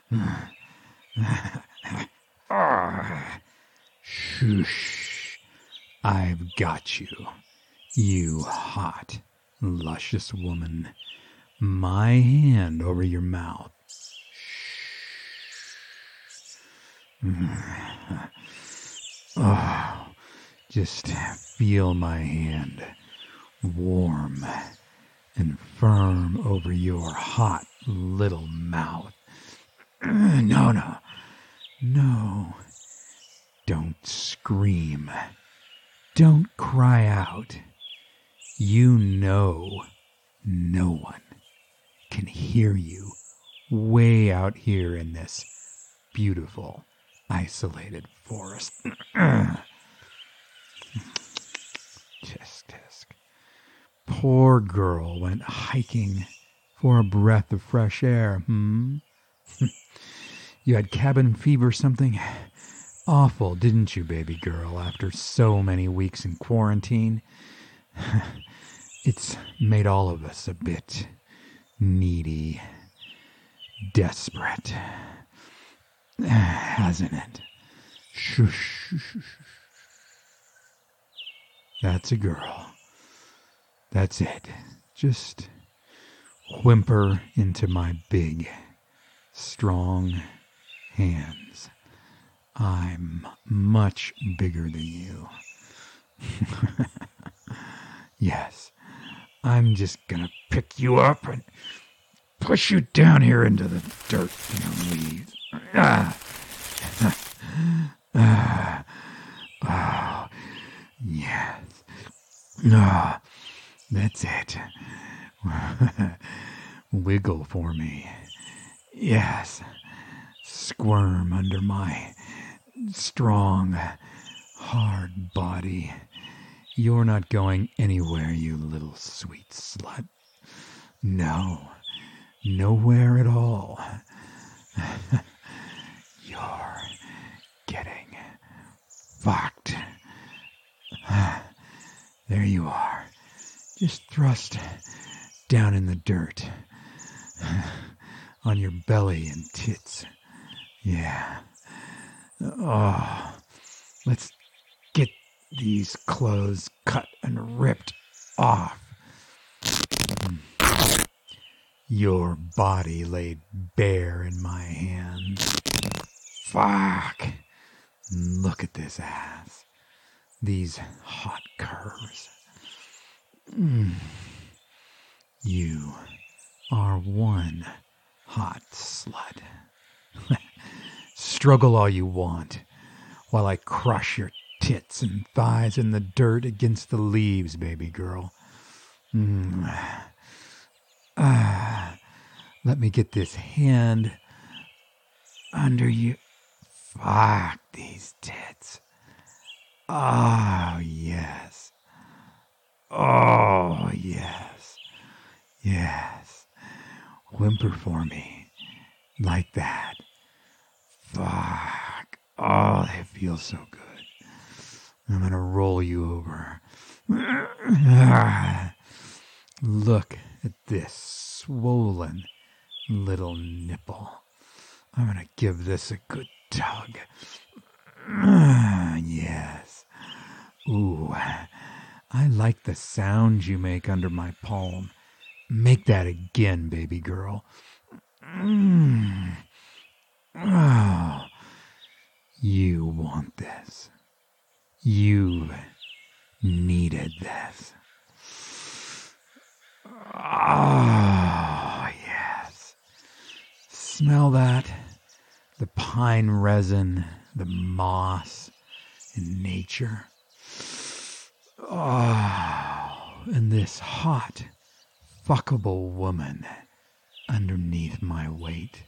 Shush. I've got you, you hot, luscious woman. My hand over your mouth. Oh, just feel my hand, warm and firm over your hot little mouth. No. Don't scream. Don't cry out. You know no one can hear you way out here in this beautiful, isolated forest. Tisk. Poor girl went hiking for a breath of fresh air, You had cabin fever, something awful, didn't you, baby girl, after so many weeks in quarantine? It's made all of us a bit needy, desperate, hasn't it? Shush. That's a girl. That's it. Just whimper into my big, strong hands. I'm much bigger than you. Yes, I'm just gonna pick you up and push you down here into the dirt and leaves. Oh, yes. That's it. Wiggle for me. Yes. Squirm under my strong, hard body. You're not going anywhere, you little sweet slut. No, nowhere at all. You're getting fucked. There you are. Just thrust down in the dirt. On your belly and tits. Yeah. Oh, let's get these clothes cut and ripped off. Your body laid bare in my hands. Fuck. Look at this ass. These hot curves. You are one hot slut. Struggle all you want while I crush your tits and thighs in the dirt against the leaves, baby girl. Let me get this hand under you. Fuck these tits. Oh, yes. Oh, yes. Yes. Whimper for me. Like that. Fuck. Oh, they feel so good. I'm gonna roll you over. Look at this swollen little nipple. I'm gonna give this a good tug. Yes. Ooh, I like the sound you make under my palm. Make that again, baby girl. Oh, you want this. You've needed this. Oh, yes. Smell that? The pine resin, the moss, and nature. Oh, and this hot, fuckable woman underneath my weight.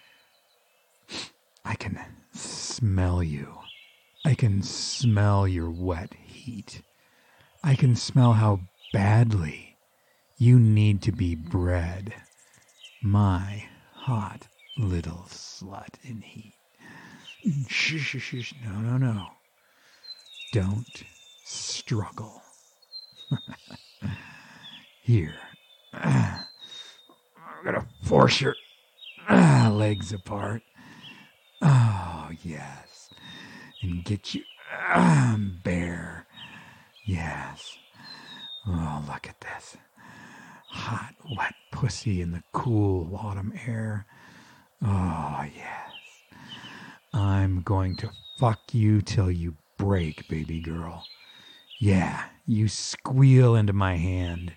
I can smell you. I can smell your wet heat. I can smell how badly you need to be bred. My hot little slut in heat. Shh. No. Don't struggle. Here. I'm gonna force your legs apart. Oh, yes. And get you bare. Yes. Oh, look at this. Hot, wet pussy in the cool autumn air. Oh, yes. I'm going to fuck you till you break, baby girl. Yeah, you squeal into my hand.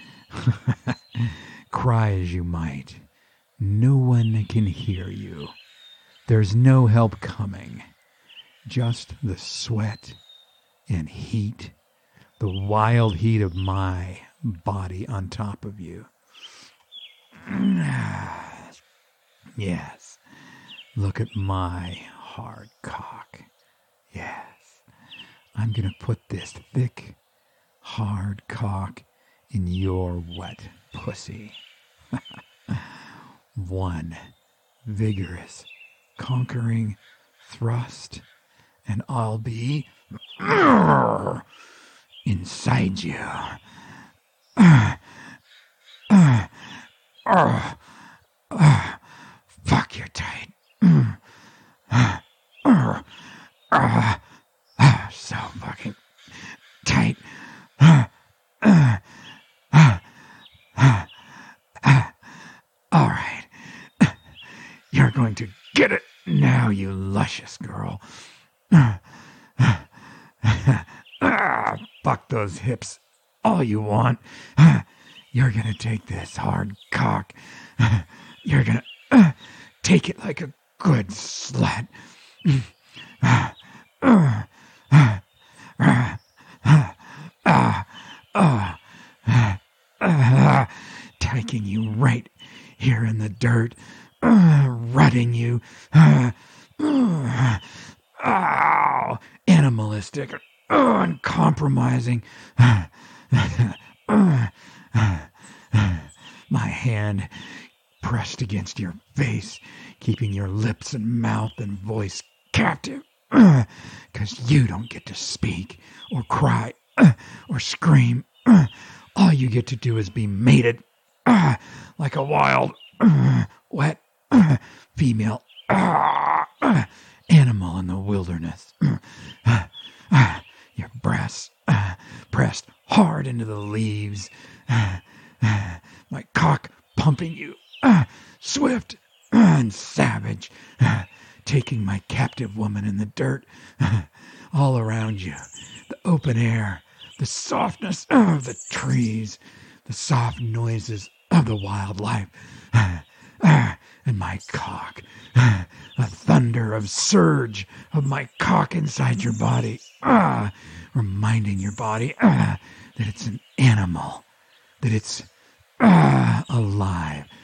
Cry as you might. No one can hear you. There's no help coming. Just the sweat and heat, the wild heat of my body on top of you. Yes. Look at my hard cock. Yes. I'm going to put this thick, hard cock in your wet pussy. One vigorous, conquering thrust, and I'll be inside you. Fuck, you're tight. So fucking tight. All right. You're going to get it now, you luscious girl. Fuck those hips all you want. You're going to take this hard cock. You're going to take it like a good slut. Taking you right here in the dirt, rutting you, animalistic, uncompromising. My hand pressed against your face, keeping your lips and mouth and voice captive, 'cause you don't get to speak or cry or scream. All you get to do is be mated like a wild, wet female animal in the wilderness. Your breasts pressed hard into the leaves. My cock pumping you, swift and savage, taking my captive woman in the dirt, all around you. The open air, the softness of the trees, the soft noises of the wildlife, and my cock, a thunder of surge of my cock inside your body, reminding your body that it's an animal, that it's alive.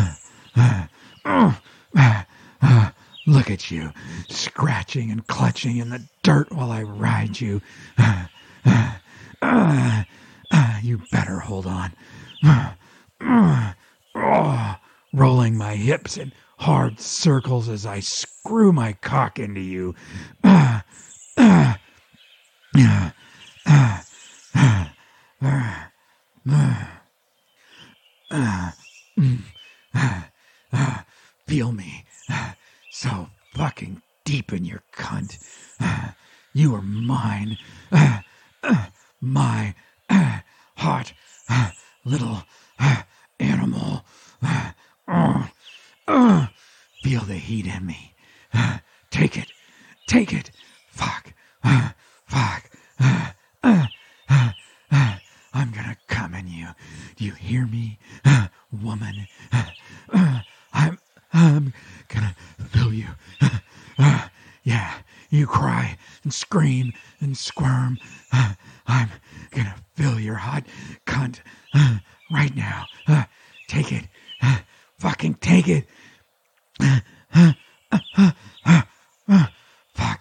Look at you, scratching and clutching in the dirt while I ride you. You better hold on. Rolling my hips in hard circles as I screw my cock into you. Feel me so fucking deep in your cunt. You are mine. My hot little animal. Feel the heat in me. Take it. Take it. Fuck. Fuck. I'm gonna come in you. Do you hear me, woman? I'm gonna fill you. Yeah, you cry and scream and squirm. I'm gonna fill your hot cunt right now. Take it. Fucking take it. Fuck.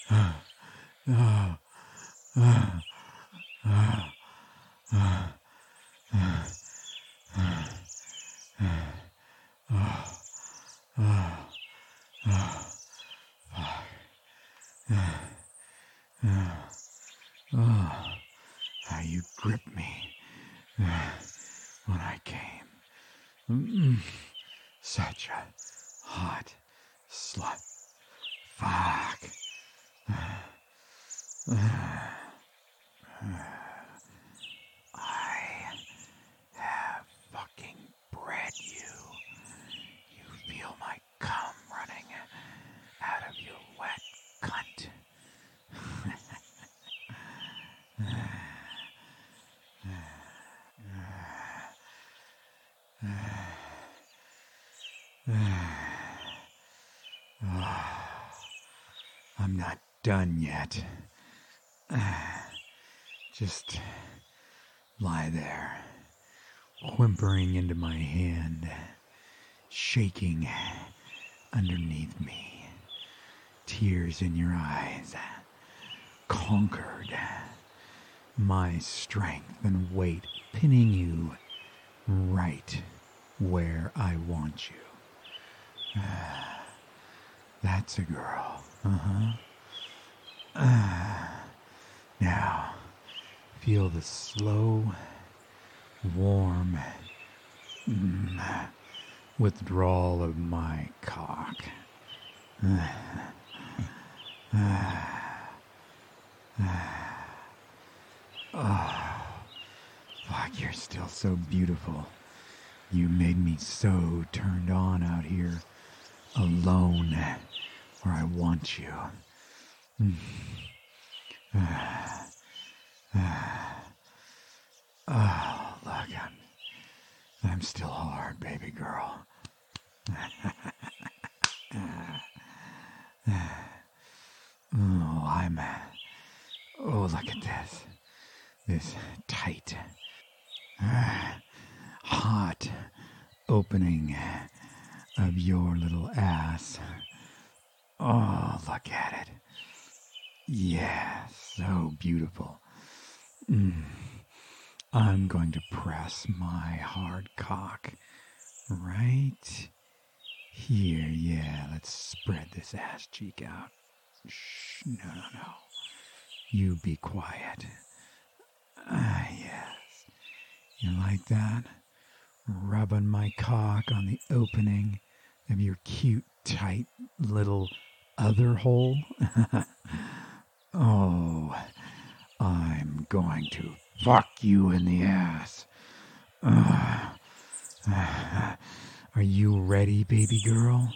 How you gripped me when I came. Such a hot slut. Fuck. I have fucking bred you. You feel my cum running out of your wet cunt. I'm not done yet. Just lie there, whimpering into my hand, shaking underneath me, tears in your eyes, conquered, my strength and weight pinning you right where I want you. That's a girl. Now, feel the slow, warm withdrawal of my cock. Oh, fuck, you're still so beautiful. You made me so turned on out here, alone, where I want you. Oh, look, I'm still hard, baby girl. Oh, look at this. This tight, hot opening of your little ass. Oh, look at it. Yeah, so beautiful. I'm going to press my hard cock right here. Yeah, let's spread this ass cheek out. Shh, no. You be quiet. Yes. You like that? Rubbing my cock on the opening of your cute, tight little other hole? Oh, I'm going to fuck you in the ass. Are you ready, baby girl?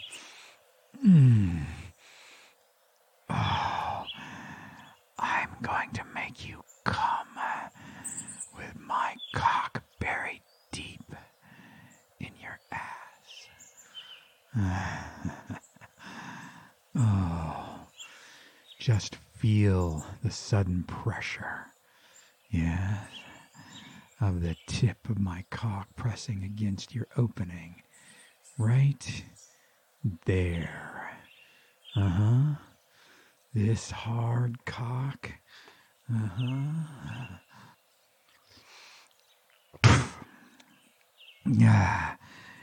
Oh, I'm going to make you come with my cock buried deep in your ass. Oh, just feel the sudden pressure, yes, of the tip of my cock pressing against your opening, right there. This hard cock. Yeah.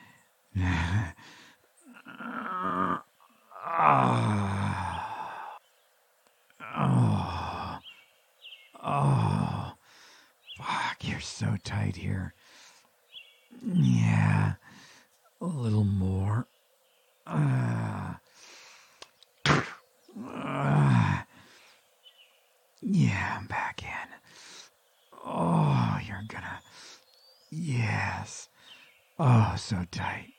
Oh, fuck, you're so tight here. Yeah, a little more. Yeah, I'm back in. Oh, you're gonna... Yes. Oh, so tight.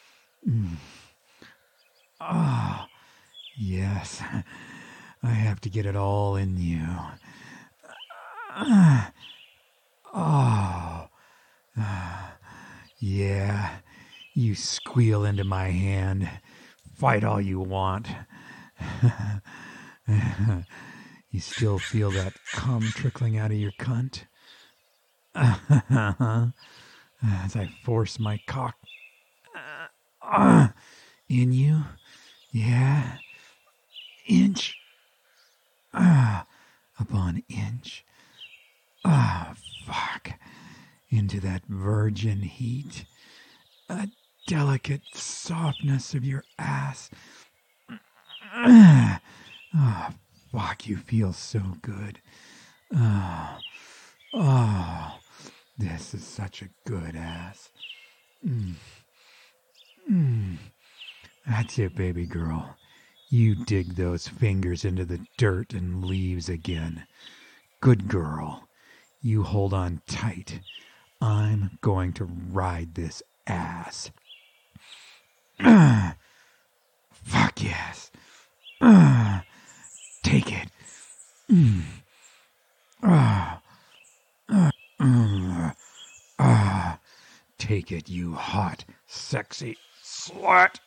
Oh, yes. I have to get it all in you. Oh. Yeah. You squeal into my hand. Fight all you want. You still feel that cum trickling out of your cunt? As I force my cock in you. Yeah. Inch 1 inch. Ah, fuck. Into that virgin heat. A delicate softness of your ass. Oh, fuck, you feel so good. Oh, this is such a good ass. That's it, baby girl. You dig those fingers into the dirt and leaves again. Good girl. You hold on tight. I'm going to ride this ass. Fuck yes. Take it. Take it, you hot, sexy slut.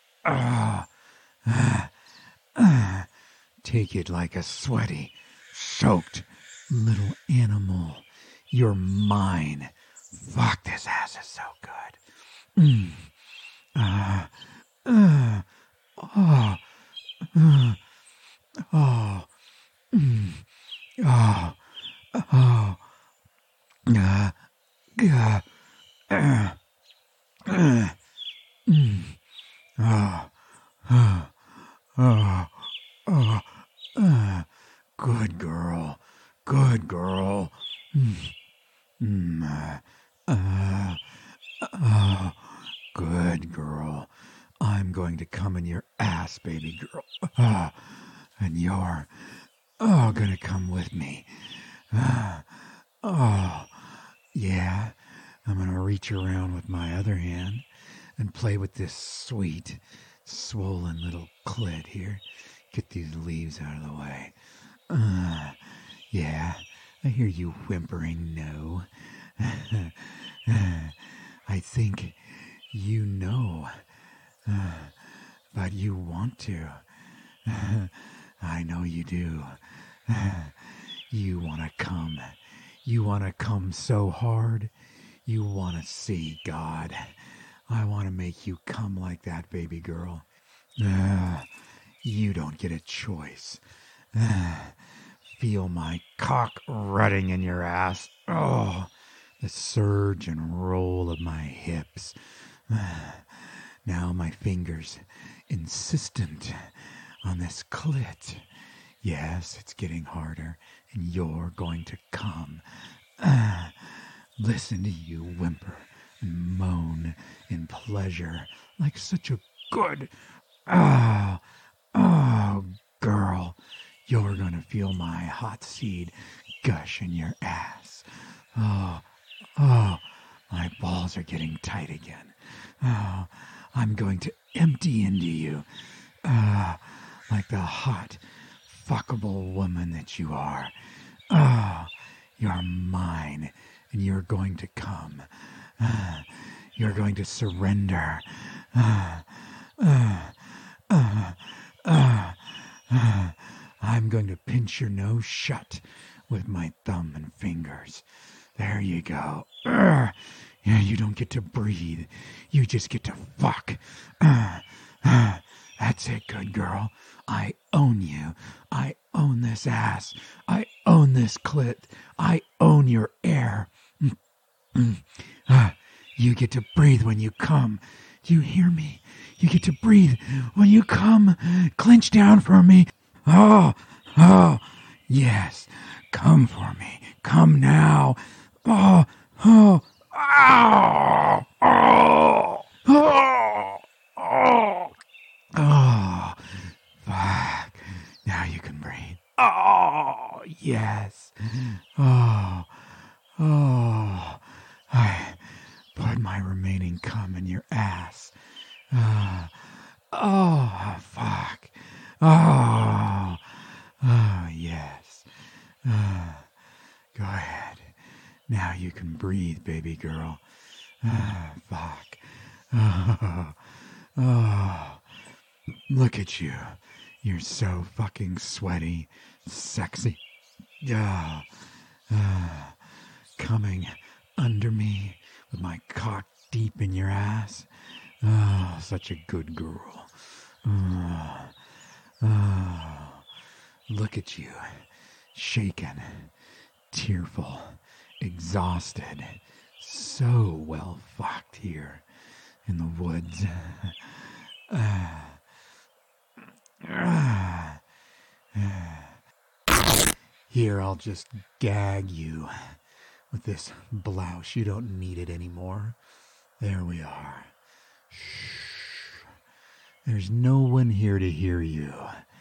Take it like a sweaty, soaked little animal. You're mine. Fuck, this ass is so good. Good girl. Good girl. Good girl. I'm going to come in your ass, baby girl. And you're gonna come with me. Yeah. I'm gonna reach around with my other hand and play with this sweet, swollen little clit here. Get these leaves out of the way. Yeah, I hear you whimpering no. I think you know, but you want to. I know you do. You want to come. You want to come so hard. You want to see God. I want to make you come like that, baby girl. You don't get a choice. Feel my cock rutting in your ass. Oh, the surge and roll of my hips. Now my fingers insistent on this clit. Yes, it's getting harder, and you're going to come. Listen to you whimper and moan in pleasure like such a good... Oh, girl, you're going to feel my hot seed gush in your ass. Oh, my balls are getting tight again. Oh, I'm going to empty into you like the hot, fuckable woman that you are. Oh, you're mine, and you're going to come. You're going to surrender. I'm going to pinch your nose shut with my thumb and fingers. There you go. Yeah, you don't get to breathe. You just get to fuck. That's it, good girl. I own you. I own this ass. I own this clit. I own your air. You get to breathe when you come. Do you hear me? You get to breathe when you come. Clench down for me. Oh, yes. Come for me. Come now. Oh, fuck. Now you can breathe. Oh, yes. I put my remaining cum in your ass. Fuck. Yes. Go ahead. Now you can breathe, baby girl. Fuck. Look at you. You're so fucking sweaty, sexy. Coming under me with my cock deep in your ass. Oh, such a good girl. Look at you. shaken, tearful, exhausted, so well fucked here in the woods. Here, I'll just gag you with this blouse. You don't need it anymore. There we are. Shh. There's no one here to hear you.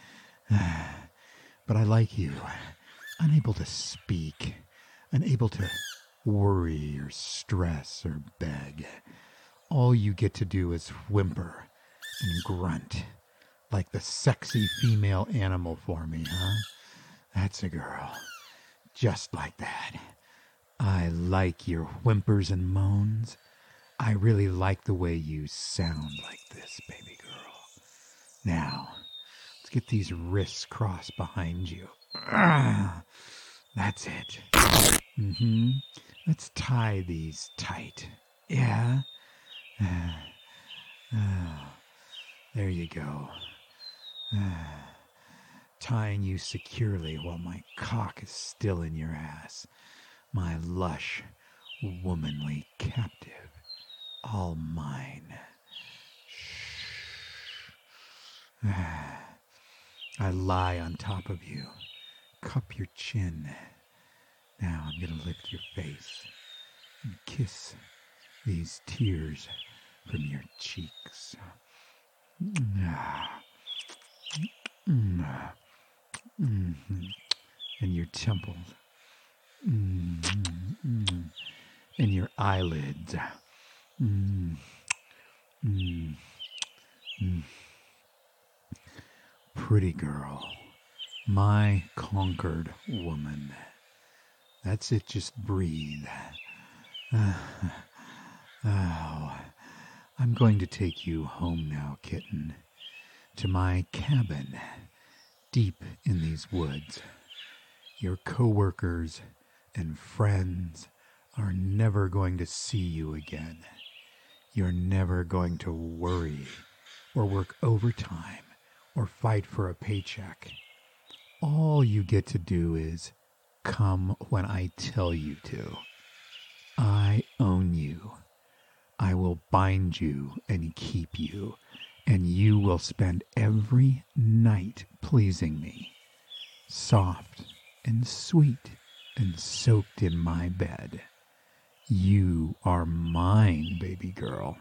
But I like you. Unable to speak. Unable to worry or stress or beg. All you get to do is whimper and grunt. Like the sexy female animal for me, huh? That's a girl. Just like that. I like your whimpers and moans. I really like the way you sound like this, baby girl. Now, let's get these wrists crossed behind you. That's it. Let's tie these tight. Yeah? There you go. Tying you securely while my cock is still in your ass. My lush, womanly captive. All mine. Shh. I lie on top of you. Cup your chin. Now I'm going to lift your face and kiss these tears from your cheeks. And your temples. And your eyelids. Pretty girl. My conquered woman. That's it, just breathe. Oh, I'm going to take you home now, kitten. To my cabin, deep in these woods. Your coworkers and friends are never going to see you again. You're never going to worry or work overtime or fight for a paycheck. All you get to do is come when I tell you to. I own you. I will bind you and keep you, and you will spend every night pleasing me, soft and sweet and soaked in my bed. You are mine, baby girl.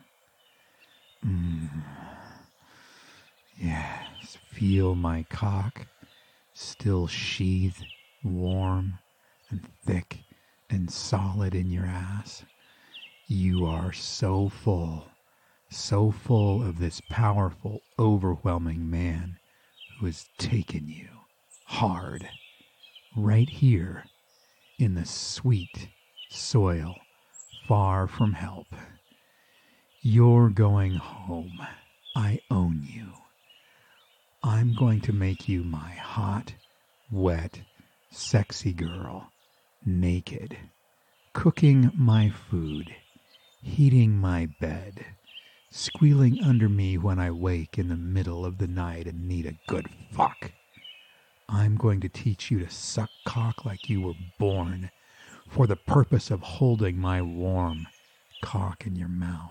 Yes, feel my cock, still sheathed, warm and thick and solid in your ass. You are so full of this powerful, overwhelming man who has taken you hard, right here in the sweet soil, far from help. You're going home. I own you. I'm going to make you my hot, wet, sexy girl, naked, cooking my food, heating my bed, squealing under me when I wake in the middle of the night and need a good fuck. I'm going to teach you to suck cock like you were born, for the purpose of holding my warm cock in your mouth.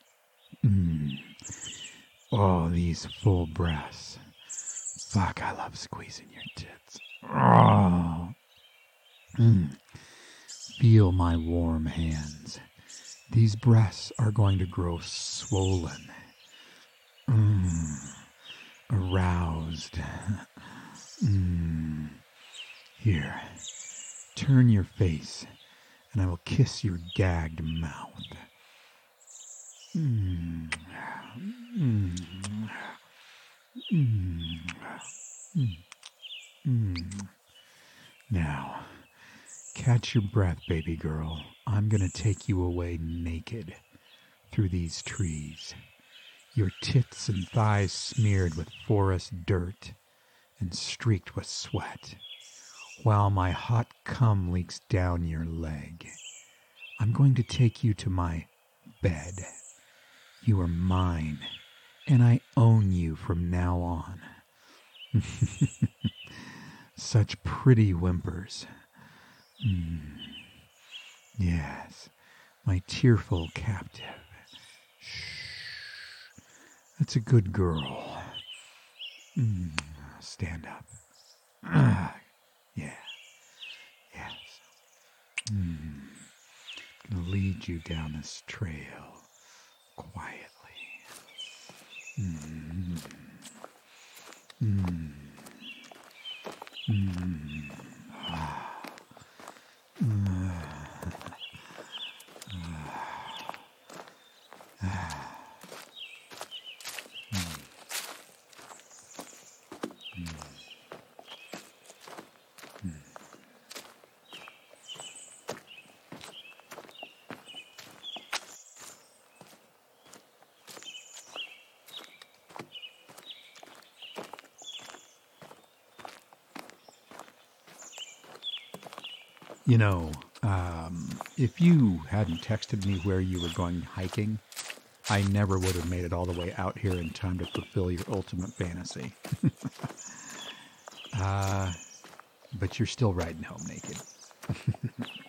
Oh, these full breaths. Fuck, I love squeezing your tits. Oh. Feel my warm hands. These breasts are going to grow swollen. Aroused. Here, turn your face, and I will kiss your gagged mouth. Now, catch your breath, baby girl. I'm going to take you away naked through these trees. Your tits and thighs smeared with forest dirt and streaked with sweat, while my hot cum leaks down your leg. I'm going to take you to my bed. You are mine, and I own you from now on. Such pretty whimpers. Yes, my tearful captive. Shh. That's a good girl. Stand up. Yeah. Yes. Gonna lead you down this trail quietly. You know, if you hadn't texted me where you were going hiking, I never would have made it all the way out here in time to fulfill your ultimate fantasy. But you're still riding home naked.